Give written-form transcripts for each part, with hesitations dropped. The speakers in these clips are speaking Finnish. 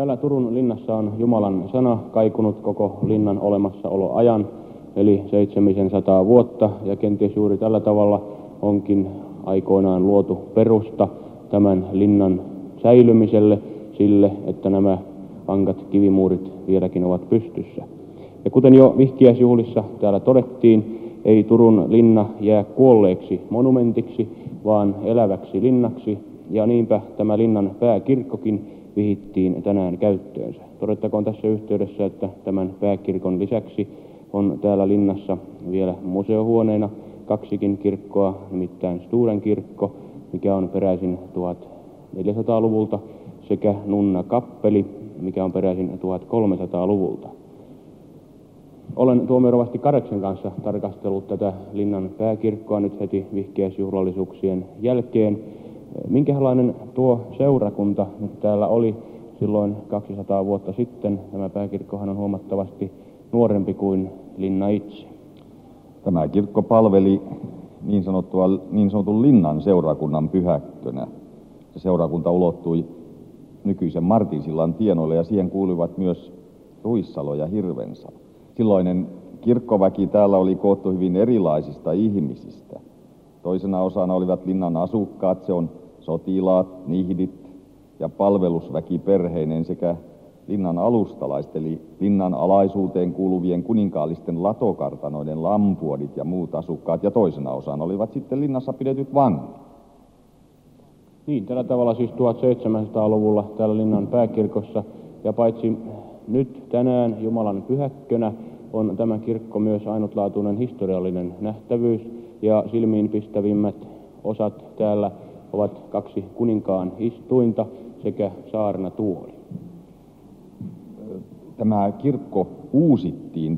Täällä Turun linnassa on Jumalan sana kaikunut koko linnan olemassaoloajan, eli 700 vuotta, ja kenties juuri tällä tavalla onkin aikoinaan luotu perusta tämän linnan säilymiselle, sille, että nämä vankat kivimuurit vieläkin ovat pystyssä. Ja kuten jo vihkiäisjuhlissa täällä todettiin, ei Turun linna jää kuolleeksi monumentiksi, vaan eläväksi linnaksi, ja niinpä tämä linnan pääkirkkokin vihittiin tänään käyttöönsä. Todettakoon tässä yhteydessä, että tämän pääkirkon lisäksi on täällä linnassa vielä museohuoneena kaksikin kirkkoa, nimittäin Sturen kirkko, mikä on peräisin 1400-luvulta, sekä Nunna kappeli, mikä on peräisin 1300-luvulta. Olen tuomiorovasti Kareksen kanssa tarkastellut tätä linnan pääkirkkoa nyt heti vihkiäisjuhlallisuuksien jälkeen. Minkälainen tuo seurakunta nyt täällä oli silloin 200 vuotta sitten? Tämä pääkirkkohan on huomattavasti nuorempi kuin linna itse. Tämä kirkko palveli niin sanotun linnan seurakunnan pyhäkkönä. Se seurakunta ulottui nykyisen Martinsillan tienoille ja siihen kuuluivat myös Ruissalo ja Hirvensalo. Silloinen kirkkoväki täällä oli koottu hyvin erilaisista ihmisistä. Toisena osana olivat linnan asukkaat, se on sotilaat, nihdit ja palvelusväki perheineen sekä linnan alustalaiset, eli linnan alaisuuteen kuuluvien kuninkaallisten latokartanoiden lampuodit ja muut asukkaat, ja toisena osana olivat sitten linnassa pidetyt vangit. Niin, tällä tavalla siis 1700-luvulla täällä linnan pääkirkossa, ja paitsi nyt tänään Jumalan pyhäkkönä, on tämä kirkko myös ainutlaatuinen historiallinen nähtävyys, ja silmiinpistävimmät osat täällä ovat kaksi kuninkaan istuinta sekä saarnatuoli. Tämä kirkko uusittiin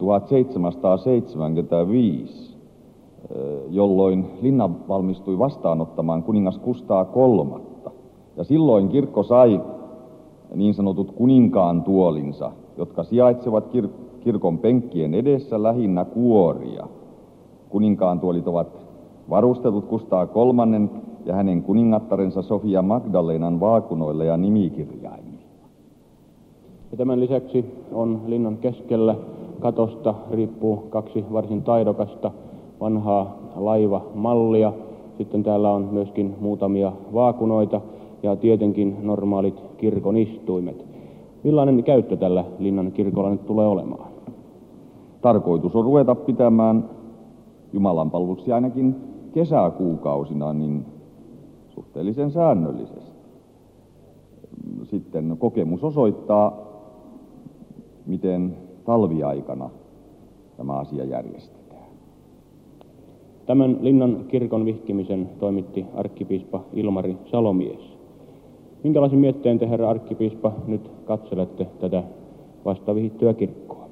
1775, jolloin linna valmistui vastaanottamaan kuningas Kustaa III. Ja silloin kirkko sai niin sanotut kuninkaan tuolinsa, jotka sijaitsevat kirkon penkkien edessä lähinnä kuoria. Kuninkaan tuolit ovat varustetut Kustaa III ja hänen kuningattarensa Sofia Magdalenan vaakunoilla ja nimikirjaimilla. Ja tämän lisäksi on linnan keskellä katosta riippuu kaksi varsin taidokasta vanhaa laivamallia. Sitten täällä on myöskin muutamia vaakunoita ja tietenkin normaalit kirkon istuimet. Millainen käyttö tällä linnan kirkolla nyt tulee olemaan? Tarkoitus on ruveta pitämään jumalanpalveluksia ainakin kesäkuukausina niin suhteellisen säännöllisesti. Sitten kokemus osoittaa, miten talviaikana tämä asia järjestetään. Tämän linnan kirkon vihkimisen toimitti arkkipiispa Ilmari Salomies. Minkälaisen mietteen te, herra arkkipiispa, nyt katselette tätä vastavihittyä kirkkoa?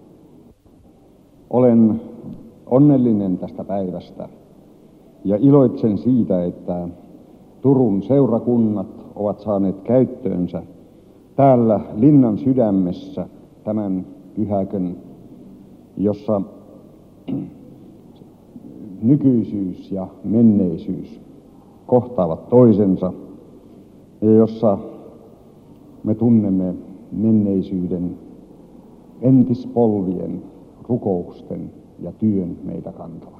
Olen onnellinen tästä päivästä ja iloitsen siitä, että Turun seurakunnat ovat saaneet käyttöönsä täällä linnan sydämessä tämän pyhäkön, jossa nykyisyys ja menneisyys kohtaavat toisensa ja jossa me tunnemme menneisyyden entispolvien rukousten ja työn meitä kantavan.